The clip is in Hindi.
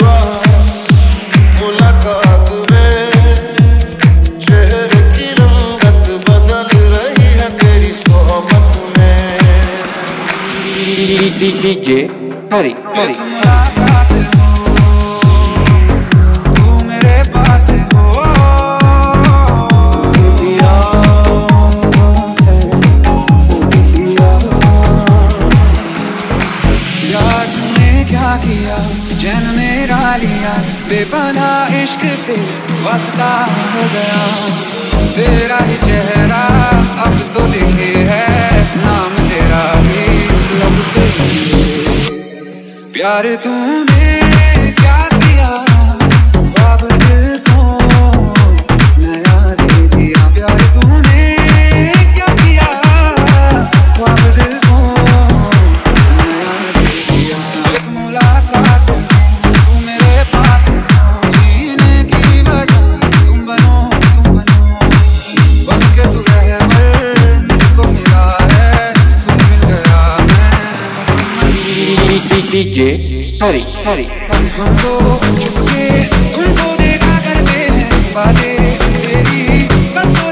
मुलाकात में चेहरे की रंगत बदल रही है तेरी सोहबत में। डीजे हरी हरी तू मेरे पास हो, यार तूने क्या किया, चैन मेरा लिया, बेपनाह इश्क से वास्ता हो गया। तेरा ही चेहरा अब तो दिखे है, नाम तेरा ही लब पे प्यार तूने क्या किया, ख्वाब दिल को नया दे दिया। प्यार तूने क्या किया, ख्वाब दिल को नया दे दिया। एक मुलाकात तू मेरे पास हो, जीने की वजह तुम बनो बन के तू रहबर मुझको मिला है, तू मिल गया मैं। डीजे हरी हरी तुमको चुपके तुमको देखा करते हैं, बातें तेरी बस